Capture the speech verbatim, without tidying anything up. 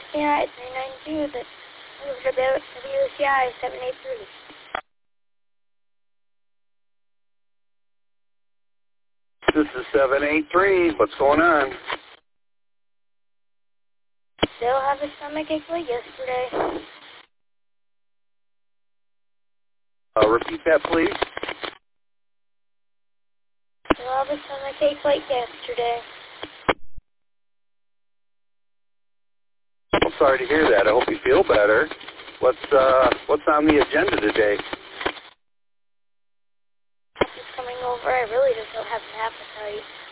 Yeah, it's three nine two, the W C I seven eight three. This is seven eight three. What's going on? Still have a stomach ache like yesterday. Uh, repeat that, please. Still have a stomach ache like yesterday. I'm sorry to hear that. I hope you feel better. What's uh, what's on the agenda today? Just coming over. I really just don't have an appetite.